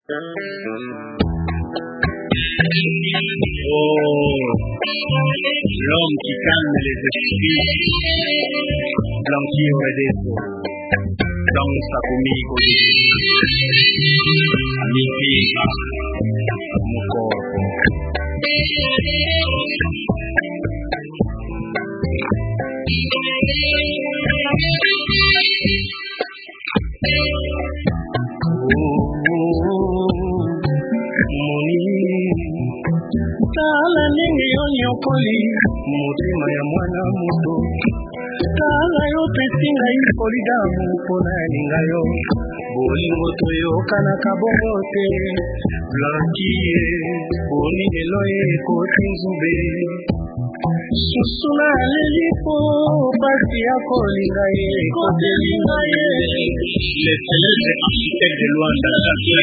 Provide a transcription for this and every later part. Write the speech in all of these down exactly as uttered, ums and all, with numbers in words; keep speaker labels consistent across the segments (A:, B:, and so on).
A: Oh, l'homme qui calme les esprits, blanchir les défauts, danse conmigo, mi vida, mon corps. Tala nini onyokoli mutima ya mwana muto tala yo pesinga ikoli damu pona ninga yo bolingo toyokana kabongo te blankie boni eloye koti nzube susuna lelipo basi ya kolinga ye kotelinga ye le célèbre architecte de Luanda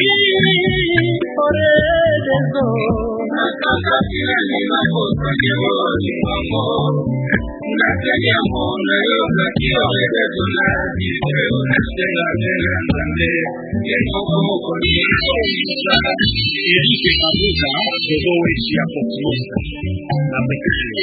A: ore deso nakakakile ni makosa kewoni mamo nakenya mona yo nakio deso na dikeo tenga tenga nande yekoko mokoni Eric Kabuka Bobo Wechi ya Foxmosa na Bekele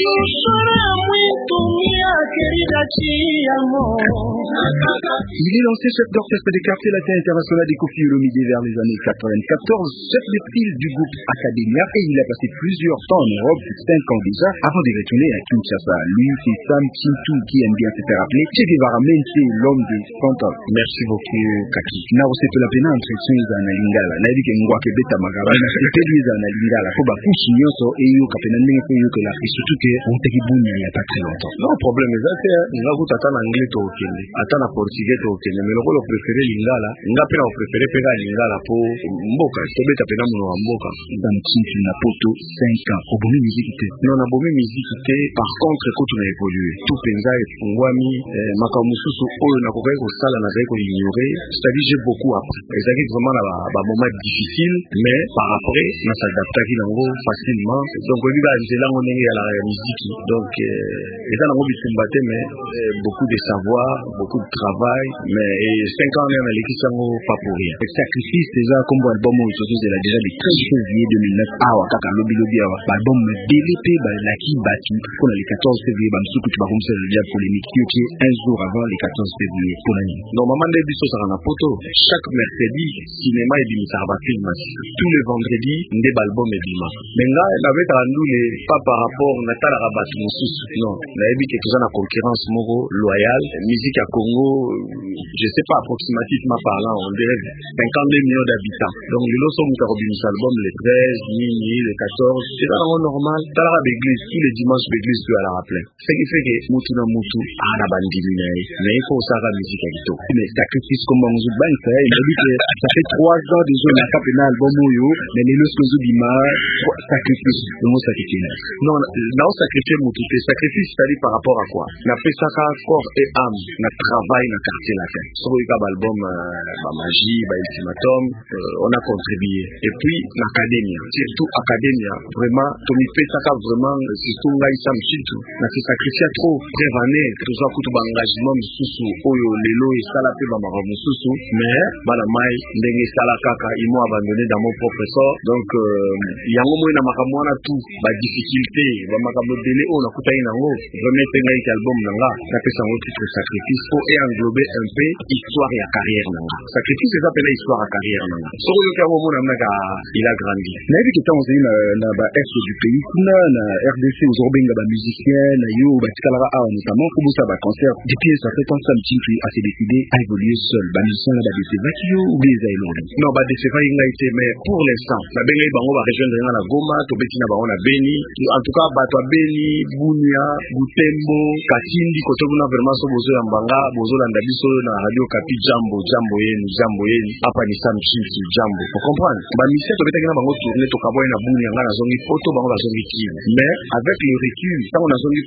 B: Il est lancé chef d'orchestre des quartiers latins international des Kofi Olomide vers les années quatre-vingt-quatorze, chef de file du groupe Academia, et il a passé plusieurs temps en Europe, cinq ans déjà, avant de retourner à Kinshasa. Lui, c'est Sam Chintu qui aime bien se faire appeler Che Guevara Mente, l'homme des Santos.
A: Merci beaucoup, Kaki.
B: Na oseto la pena entretien za na lingala. Na yiki ngwa kebeta magabana, sepeli za na lingala. Ko ba fushi nyoso e yo kapena ndenge ko yo ke la surtout que on te kibunya il y a pas très longtemps.
A: Non, problème ezate nga kutata na anglais to okende, ata na portugais to okende, mais lokolo préféré lingala, nga pena préféré pega lingala po mboka, tobeta pena muno wa mboka.
B: Dans Chintu na poto cinq ans. Obomi musique te.
A: Non, na bomi musique te. Par contre, quand on a évolué, tout penza efungwami, eh, makamususu oyo na kokai ko sala na zai ko ignorer, c'est-à-dire j'ai beaucoup appris. Ezaki vraiment na ba, ba moment difficile, mais par après, na s'adaptaki nango facilement. Donc on dit ba nzela ngone ya la musique. Donc euh, eza nango bitumbate mais euh, beaucoup de savoir, beaucoup de travail, mais et cinq ans na lekisango pas pour rien.
B: Le sacrifice déjà comme album au surtout de la déjà le treize février deux mille neuf awa kaka lobi lobi awa album D L P ba la ki bati pour le quatorze février ba msuku tu ba comme ça le polémique qui est un jour avant le quatorze février pour l'année.
A: Normalement des biso ça na poto chaque mercredi cinéma et bimisa ba film tous les vendredis ndé album et bima. Mais là n'avait rendu les pas par rapport na tala rabat mususu non na ebi que tout na concurrence moko loyale musique à Congo je sais pas approximativement parlant on dirait cinquante-deux millions d'habitants donc les lots sont muta bimisa album le treize mini le quatorze c'est pas normal tala l'église tous les dimanches l'église tu à la rappeler ce qui fait que mutu na mutu ana bandimi mais il faut ça la musique à Gito
B: mais sacrifice comme on joue bank ça il dit que ça fait trois ans déjà on a pas un album yo mais les lots sont bima sacrifice le mot sacrifice
A: non non sacrifier mutu sacrifice c'est-à-dire par rapport à quoi na pesa ka corps et âme na travail na quartier latin sur le album ba magie ba ultimatum on a contribué et puis l'académie surtout académie vraiment Tommy pesa ka vraiment surtout ngai Sam Chintu na se sacrifier trop prévaner tout ça kutu ba engagement mususu oyo lelo et sala pe ba mara mususu mais bana mai ndenge sala kaka imo abandonné dans mon propre sort donc yango mo na makamwa na tout ba difficulté ba makambo délai on a kutai nango vraiment tenga iki album nanga na pesa ngo titre sacrifice pour et englober un peu histoire et carrière nanga sacrifice c'est appelé histoire et carrière nanga so yo ka mo na mnaka il a grandi
B: na ebi kita on na na ba est du pays kuna na R D C aujourd'hui nga ba musicien na yo ba tikala a notamment comme ça ba concert depuis ça fait tant Sam Chintu a s'est décidé à évoluer seul ba musicien là ba décider qui yo ou les aïlori
A: non ba décider nga été mais pour l'instant na benga bango ba rejoindre na Goma to betina ba on a Beni en tout cas ba to Beni Bunia Butembo Katindi koto kuna vraiment so bozo ya mbanga bozo landa biso na radio Kapi jambo jambo yenu jambo yenu hapa ni Sam Chintu jambo vous comprenez ba mission to betaki na bango tourner to kaboy na Bunia ngana zongi photo bango ba zongi kivu mais avec le recul tant on a zongi photo na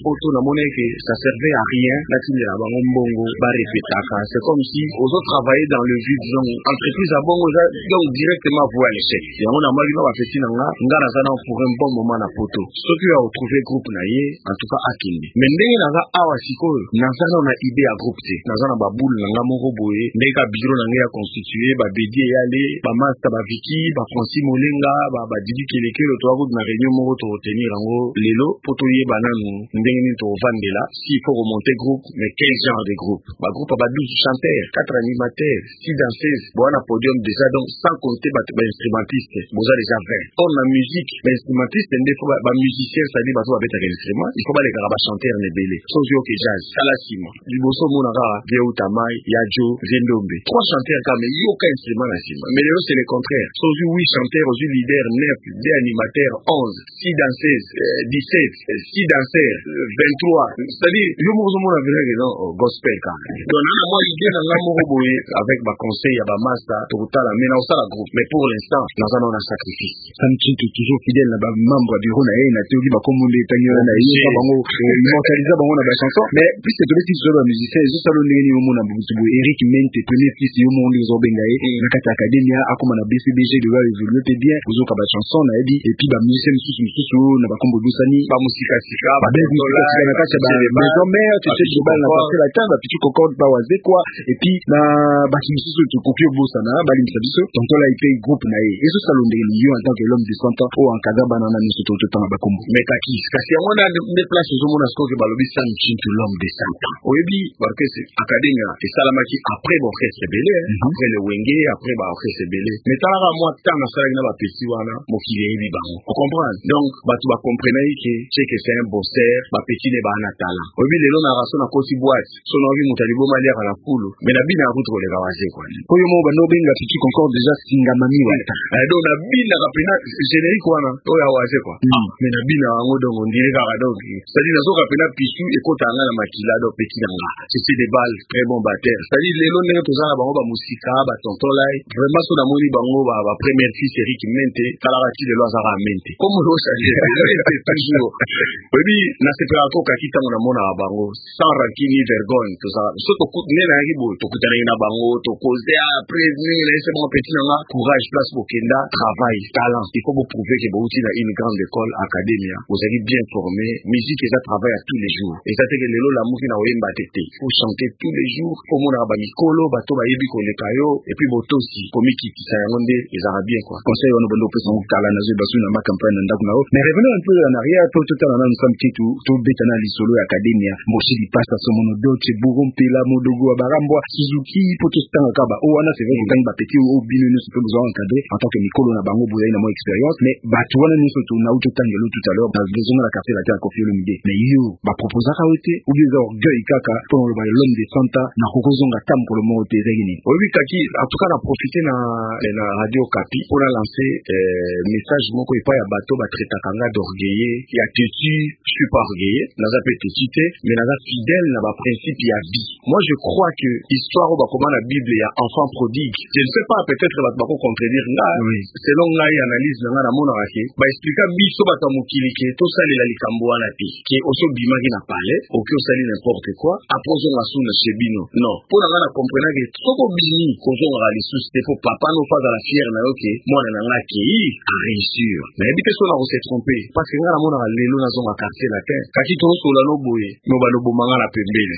A: monnaie que ça servait à rien d'attendre à bango mbongo ba répétaka. C'est comme si aux autres travailler dans le vide, donc entreprise à bongo donc directement voir l'échec. Et on a mal va petit nanga ngara sana pour un bon moment na poto. Ce qui a retrouvé groupe na ye en tout cas akindi. Mais ndenge nanga awa siko nazana na idée à groupe te. Nazana ba boule nanga moko boye ndeka bureau nanga ya constitué ba bédié yale ba master ba Viki ba Francis Molenga ba ba Didi Keleke le toa na réunion moko to retenir ngo lelo poto ye bananu ndenge ni to vandela s'il faut remonter groupe mais quel genre de groupe ba groupe ba douze chanteurs quatre animateurs six danseuses bon na podium déjà donc sans compter ba, ba instrumentistes boza déjà vingt on la musique ba instrumentistes ndé faut ba, ba musiciens ça dit ba so ba beta instrument il faut ba les ba chanteurs ne belé so yo que jazz sala sima liboso mona ka bien utamai yajo zendombe trois chanteurs quand même yo ka instrument na sima mais lelo c'est le contraire so huit chanteurs aux leaders neuf deux animateurs onze six danseuses euh, dix-sept six danseurs vingt-trois c'est-à-dire yo mo zo mona vrai non gospel quand donc na moi idée na ngamo boye avec ba conseil ya ba master to tala mais na osala groupe mais pour l'instant dans un on a sacrifice
B: ça me tient toujours fidèle na ba membre du bureau na ye na théorie ba komunde tanyo na ye ba bango immortaliser bango na ba chanson mais puis c'est aussi sur ba musicien zo salo ndeni yo mona butu bo Eric Mente premier fils yo mo ndi zo benga ye na kata academia akoma na B C B G de va évoluer pe bien ozo ka ba chanson na yebi et puis ba musicien mususu mususu na ba kombo dusani
A: ba musika sika ba
B: dola na kata ba maison mère tu sais global na parcelle la table puis concorde ba waze quoi et puis na ba mususu tu kokio bosa na ba limisa biso tonto la ipe groupe na ye ezo salo ndeni yo en tant que l'homme de cent ans o encadre banana miso to to na ba kombo
A: mais kaki kasi on a des places zo mona sko ke balobi san chintu l'homme de cent ans oyebi parce que c'est académia et salamaki après mon orchestre belé après le wenge après ba orchestre belé mais tala moi tant na sala na ba petit wana mo ki yebi bango on comprend donc ba tu ba comprendre que c'est que c'est un bosseur ba petit ne ba na tala oyebi lelo na raso na kosi boîte so na obi mutalibo malia na fulu mais na bina kutu ko le gawaze kwa
B: oyo mo ba no benga petit concorde déjà singamami wata
A: donc na bina kapena générique wana oyo awaze kwa mais na bina ngo donc on dirait ka donc c'est-à-dire na so kapena pichu et kotanga na makila do petit nanga c'est des balles très bon batteur c'est-à-dire lelo ndenge tozala bango ba musika ba tontolai vraiment so na moni bango ba ba première fils Eric Mente kala ba ti lelo azara mente comme lo ça c'est toujours oui na sepela ko kakita mona mona bango sans rancune ni vergogne tout ça so to ku nena yibo to kutana na bango to cause après ni laisser mon petit nanga courage place pour kenda travail talent il faut vous prouver que vous utilisez une grande école académia vous êtes bien formé musique et ça travaille à tous les jours et ça c'est que lelo la musique na oyemba tete faut chanter tous les jours pour mon ba mikolo bato ba yebi ko lekayo et puis botosi komiki qui ça yonde les arabiens quoi
B: conseil on bondo pesa kala na zebasu na ma campagne ndaku nao mais revenons un peu en arrière tout tout à nous sommes kitu to betana lisolo academia moshi di pasta somono doche burompela modogo barambwa Suzuki potostanga kaba o wana c'est vrai que ba petit au bino nous peut besoin encadrer en tant que mikolo na bango boya na mo expérience mais bato wana nous surtout na uto tangelo tout à l'heure dans besoin la carte la terre Koffi Olomide mais yo ba proposer ka ote ou bien orgueil kaka pour le l'homme de Santa na kokozonga tam pour le mot te regini
A: oui kaki en tout cas na profiter na na radio Kapi pour lancer euh, message moko ipa ya bato ba traiter kanga d'orgueil ya têtu je suis pas orgueilleux na za petite mais na za fidèle na ba principe ya vie moi je crois que histoire ba comment la Bible ya enfant prodigue je ne sais pas peut-être ba ko contredire nga oui. Selon nga analyse na na mona ke ba expliquer biso ba ta mokili ke to salela likambo wana ti ke oso bimaki na palais o ke osali n'importe quoi après on a sous le chebino non pour na na comprendre que soko bini ko zo nga les sous te pour papa no pas à la fière na OK moi na nga ki a réussir mais bi personne a se tromper parce que nga na mona lelo na zo nga quartier latin kaki to so la no boye no ba no bomanga na pembele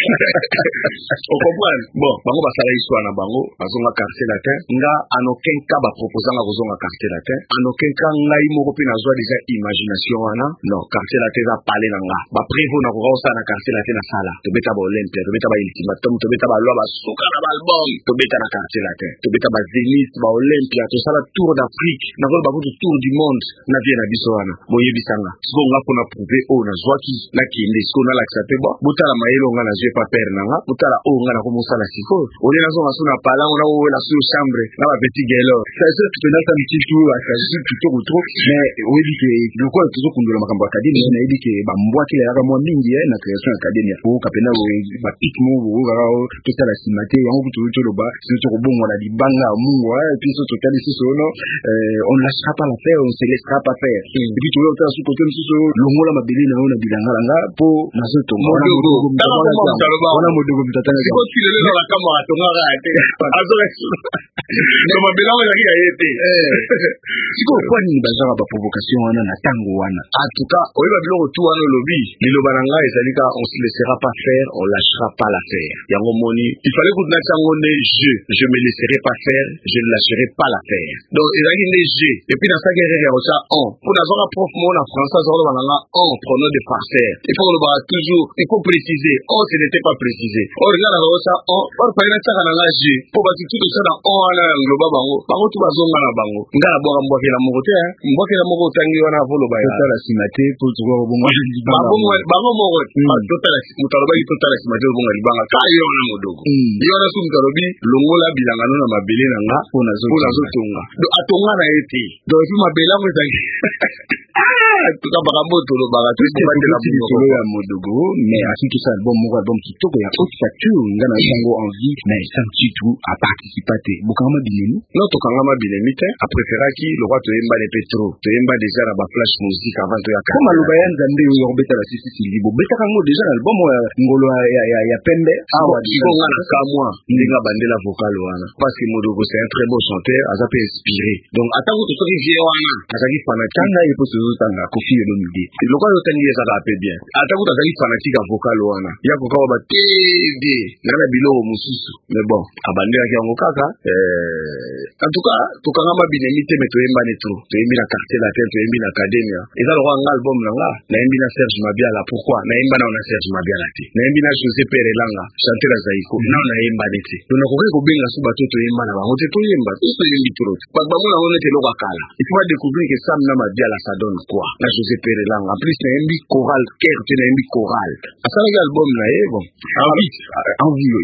A: on comprend bon bango ba sala histoire na bango bazo nga quartier latin nga en aucun cas ba proposer nga zo nga quartier latin en aucun cas ngai moko pe na zo déjà imagination wana non quartier latin za parler na nga ba prévo na ko sa na quartier latin na sala to beta ba Olympia to beta ba ultimatum to beta ba loi ba suka na ba album to beta na quartier latin to beta ba Zenith ba Olympia to sala tour d'Afrique na ko ba ko tour du monde na vie na biso wana boye bisanga so nga ko na prouver o na zwaki na kinde so na l'accepter bo botala mayelo nga na je pas perdre na nga botala o nga na ko mosala siko o le na zo na so na pala ona o la so chambre na ba petit gelo ça c'est tout na ta petit tour à ça c'est plutôt trop mais oui dit que le quoi toujours qu'on doit makambo académie na dit que ba mbwa kile ya mo mingi na création académie ko kapena ba pikmo bo ga to sala simate yango tout tout le bas c'est tout bon on a dit banga mungu et puis ce total ici so no on lâchera pas la faire on se laissera pas faire et puis tu vois au sous côté sous le mola mabeli na ona bilanga
B: nanga po nazotonga
A: modogo wana
B: modogo mtatanga
A: siko kilelo la kama atonga rate azoka kama bilango ya kia yete
B: siko kwa nini bazaka ba provocation wana na tango wana
A: en tout cas oyiba biloko tu wana lobi liloba nanga ezalika on se laissera pas faire on lâchera pas l'affaire yango moni il fallait que na tango ne je je me laisserai pas faire je ne lâcherai pas l'affaire donc ezalaki ne je et puis dans ça guerre ya ça on pour na zona prof mo na français zona bananga on pronom de farceur il faut le bara toujours il faut préciser on ce n'était pas précisé or regarde na ça on or pa ina tsaka na je pour bati tout ça na on na ngloba bango bango tu bazonga na bango ngala boka mbwake la mokote mbwake la mokote tangi wana volo ba ya
B: la simate pour tuko bongo
A: bango bango mokote total mutaloba ki total simate bongo libanga ka yo na modogo yo na sum talobi longola bilanga no na mabele na nga pona zo pona zo tonga do atonga na eti do fi mabele mo tangi tuka bakambo tolo baka tu ba de la
B: solo ya modogo mais asiki ça album mo album kitoko ya haute facture ngana sango envie mais santi tout à participer bokama binemi
A: non to kangama binemi te a préférer ki le roi to yemba de petro to yemba déjà na ba flash musique avant to ya ka
B: comme aloba ya nzambe yo robeta la sisi sili bo beta kango déjà album ngolo ya ya ya pembe
A: awa diko ngana ka moi ndinga bandela vocal wana parce que modogo c'est un très beau chanteur azape inspiré donc atango to soki vie wana azaki fanatique
B: tanga yepo so tanga kofi yo midi
A: le roi yo tangi eza ka pe bien atango azaki fanatique a vocal wana ya ko ka ba tede ngana biloko mususu mais bon abandela ki yango kaka euh en tout cas to kangama binemi te mais to yemba ne trop to yembi na quartier latin to yembi na academia eza le roi nga album nanga na yembi na Serge Mabiala pourquoi na yemba na na Serge Mabiala te na yembi na José Perelanga chanter la Zaiko na na yemba ne te to na ko ko benga su bato to yemba na bango te to yemba to yembi trop ba ba mona on était loka kala il faut découvrir que Sam na Mabiala ça donne quoi na José Perelanga en plus na yembi choral cœur te na yembi choral asala ki album na ye bon envie
B: envie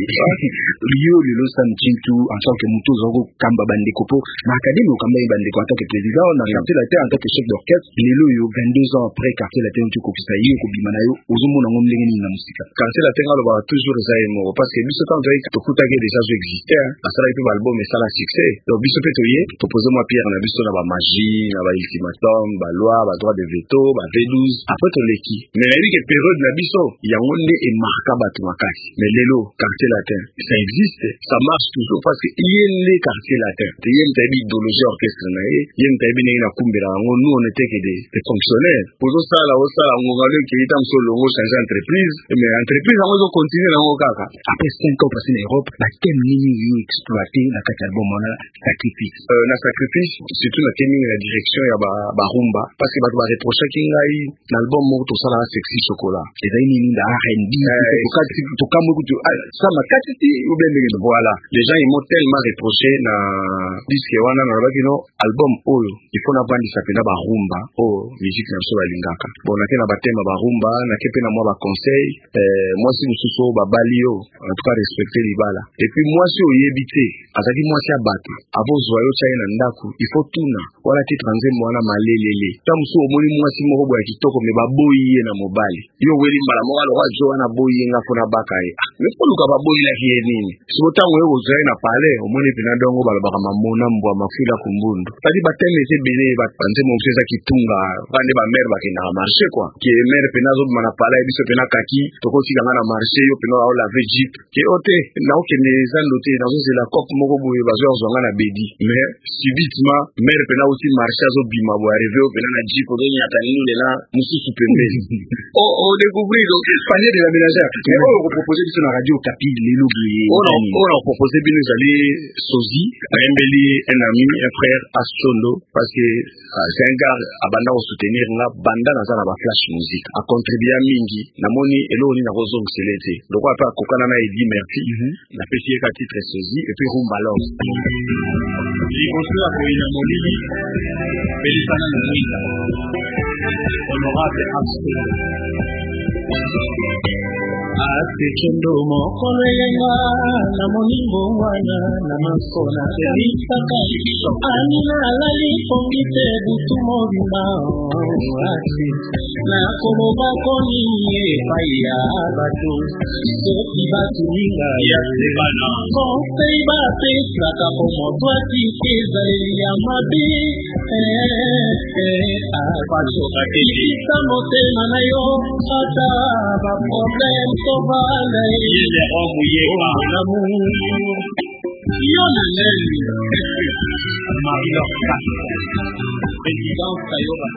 B: yo lelo Sam Chintu en tant que muto zoko kamba bandeko po na académie okamba bandeko en tant que président na chanter la terre en tant que chef d'orchestre lelo yo vingt-deux ans après quartier la terre tu ko kisa yo ko bimana yo ozomona ngom ndenge nini na musika
A: quartier la terre lo ba toujours za emo parce que biso tant que to kutake déjà zo exister asala ki album et ça la succès donc biso pe to ye to poser moi pierre na biso na ba magie na ba ultimatum ba loi ba droit de veto ba V douze après to leki mais la vie que période na biso yango nde e marka bato makasi mais lelo quartier la terre ça existe ça marche toujours parce que il y a les quartiers latins il y a une idéologie orchestre na ye il y a une tabi na kumbira ngo nous on était que des, des fonctionnaires pour ça là ça on va le qui est en solo ngo changer entreprise mais entreprise on va continuer na ngo kaka
B: après cinq ans passé en Europe la thème nini yo exploiter na kati album na sacrifice
A: euh na sacrifice surtout na thème la direction ya ba ba rumba parce que ba ba reprocher ki ngai l'album mo to sala sexy chocolat
B: et ça nini da R and B to kati to kamo ku ça ma kati ou bien
A: voilà les gens ils m'ont tellement reproché na disque wana na bakino album oyo il faut na bandi sapena ba rumba oh musique na so balingaka bon na tena batema ba rumba na kepe na moi ba conseil euh moi si mususu ba balio en tout cas respecter libala et puis moi si oyebité azaki moi si abato avo zoyo chai na ndaku il faut tuna wala titre nze mwana malelele tamuso omoni moi si moko boya kitoko me baboyi ye na mobali yo weli mbala mo wala wajo wana boyi nga fona bakaye mais pour luka baboyi la ki nini so tango yo zoyo na pale omoni pina dongo balobaka mamona mbwa mafula kumbundu tadi bateme ete bele bapanze mo feza kitunga bande ba mère bakina na marché quoi ki mère pena zo mana pala biso pena kaki tokoti kanga na marché yo pena o la jeep ki ote na o kene zando te na zo la cop moko boye bazo zonga na bedi mais subitement mère pena aussi marché zo bima bo arrivé o pena na jeep o nya taninu le na mususu pembe o o découvrir donc
B: panier de la ménagère mais on vous proposer sur la radio Capi lelo
A: on on a proposé bien nous aller Sozi Mbeli un ami un frère Astrondo parce que uh, c'est un gars abanda au soutenir nga banda na zala ba flash musique a contribué à mingi na moni eloni na rozo mselete donc apa kokana na Edi merci mm -hmm. na pesi ka titre Sozi et puis rumba alors j'ai construit la poésie na moni Belisana na mwinda honorable Astrondo Asechondo mokolo yenga na moningo wana na masona telisaka anina alali pongite butu mobimba ati na koloba koninye paya bato soki batuninga ya sebana konsei bapesaka po moto atiki ezaleli ya mabe
C: motema na yo ata ba problème kovanda ile omu yeka yo na nani Marie-Laure présidence Kayoba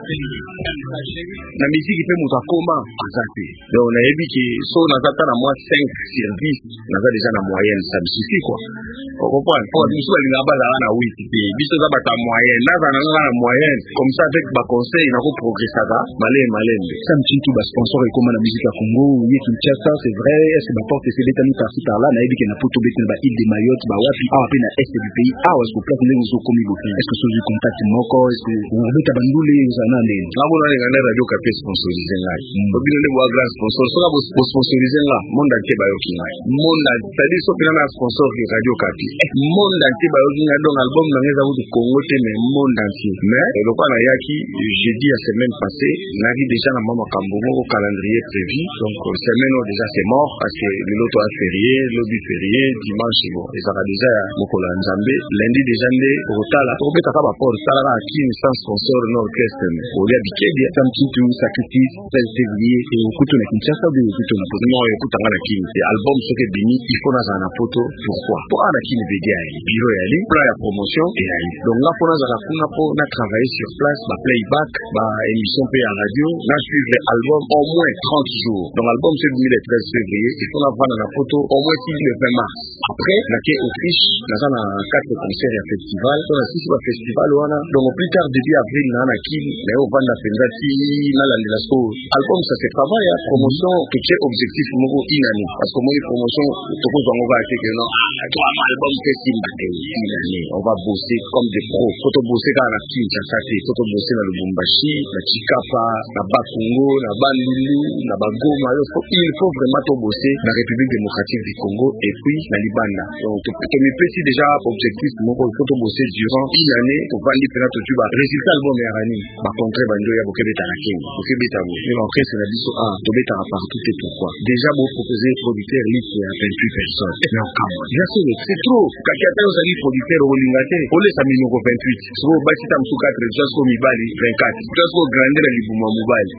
A: na miziki pe mutu akoma azate donc nayebi ki so nazata na moi cinq services naza déjà na moyenne ça me suffit quoi on comprend pour biso balinga bazala na huit pe biso za bata moyenne naza na nga na moyenne comme ça avec ba conseil na ko progresser ça malé malé
B: ça me tient tout ba sponsor et comme la musique à Congo oui Kinshasa c'est vrai est-ce ba porte c'est l'état par ci par là nayebi ki na poto bete ba île de Mayotte ba wapi a pe na est du pays a est-ce que place ndenge zo komi bo est-ce que so du contact moko est-ce que on beta bandule uzana ndenge
A: ngabona ngana radio ka pe sponsoriser ngai to bino le wa grand sponsor so ba sponsoriser nga monde entier ba yoki ngai monde c'est-à-dire so pena na sponsor ki radio ka pi monde entier ba yoki ngai donc album na ngeza wutu Congo te mais monde entier mais le quoi na yaki jeudi la semaine passée na dit déjà na mama Kambongo au calendrier prévu donc semaine déjà c'est mort parce que le loto a férié lobby férié dimanche bon et ça va déjà mokola nzambe lundi déjà ndé rotala to beta ka ba port sala na ki sans sponsor no orchestre o ya bikedi ça me tient tout sacrifice treize février et au kutu na Kinshasa ou au kutu na poto non au kutu na kini et album ce que bini il faut na na poto pourquoi pour ana kini bedia biro ya li pour la promotion et ali donc là pour na za kuna pour na travailler sur place ba playback ba émission pe à radio na suivre album au moins trente jours donc album c'est le treize février il faut na vendre na poto au moins six le vingt mars après na ke Autriche na za na quatre concerts et festival so na six ba festival wana donc au plus tard début avril na na kini na au vendre penza ti na la la so album ça c'est travail à promotion que c'est objectif moko inani parce que moi promotion to ko zo ngova ke non toi album que simba inani on va bosser comme des pros faut to bosser dans la Kinshasa faut to bosser dans le Lubumbashi na Chikapa na Bakongo na Bandundu na Bagoma il faut vraiment to bosser dans la République démocratique du Congo et puis na Libanda donc to me petit déjà objectif moko faut to bosser durant une année pour vendre pena to tuba résultat album ya rani ba contrat banjo ya bokebe tarakin bokebe tabo mais en fait c'est la biso ah to beta partout et pourquoi déjà vous proposer producteur liste à vingt-huit personnes non come on là c'est trop kakata aux ali producteur olingate ole sa minoko vingt-huit so ba sita msuka quatre just ko mibali vingt-quatre just ko grandeur li buma mobile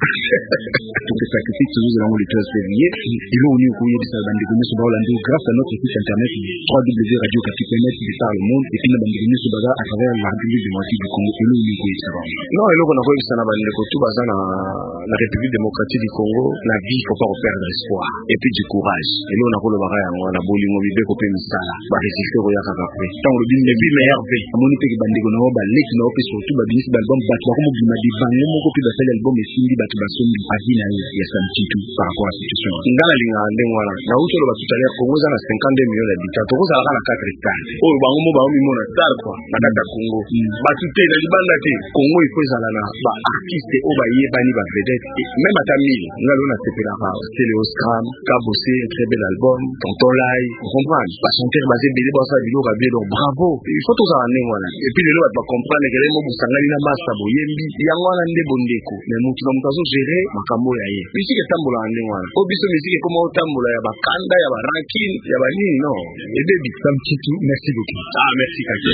A: tout ce sacrifice nous allons le treize février et là on est au courrier de Salbande de Monsieur Baolando grâce à notre site internet w w w point radio capi point net qui parle le monde et puis na bande de Monsieur Baga à travers la République démocratique du Congo et là on est au courrier de Salbande non et là on a vu ça na bande ko tout baza na la République démocratique du Congo la vie faut pas perdre espoir et puis du courage et là on a ko le baga yango na bolingo bibe ko pe misala ba résister ko ya kaka pe tant le bin bi meilleur ve amoni pe bande ko na ba leki na pe surtout ba binisi album ba ko mo bima di bango moko pe ba sel album e sindi ba ba sombi azina ya samtitu par rapport à situation ngala linga ndengo wala na ucho lo ba tutale Congo za na cinquante millions d'habitants to ko za na quatre stars o bango mo ba mi mona star quoi na data Congo ba tuté na libanda te Congo il faut zala na ba artiste o ba ye bani ba vedette même à mille ngalo na sepela ba c'est le Oscar Kabosé très bel album Tonton Lai on comprend ba chanteur basé belé ba sa bilo ba bien donc bravo il faut tout ça en voilà et puis le ba comprendre que les mots busangani na masa boyembi yango na nde bondeko mais mutu na mutazo gérer makambo ya ye musique tambola en voilà o biso musique comme o tambola ya bakanda ya ba ranking ya ba nini non et baby Sam Titu merci beaucoup ah merci kaka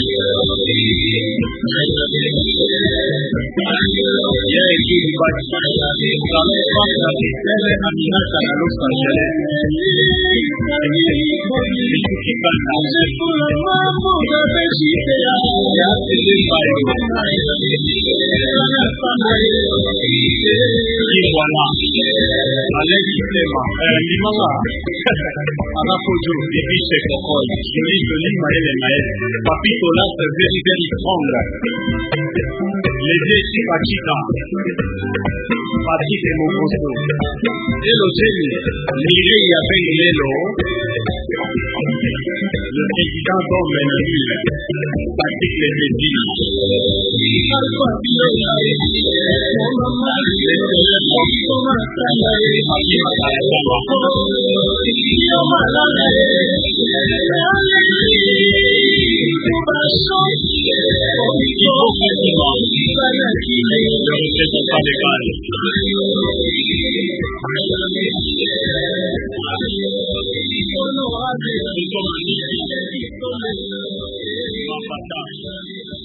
A: yeah it is but voilà Alex Tema euh Limanga Anapojo Bibiche Kokoi joli joli maele maele Papito là c'est very very strong les yeux Pachita Pachita Mokoso Hello Jenny Mireille avec Lelo le président d'Homme Patrick Lévy Papa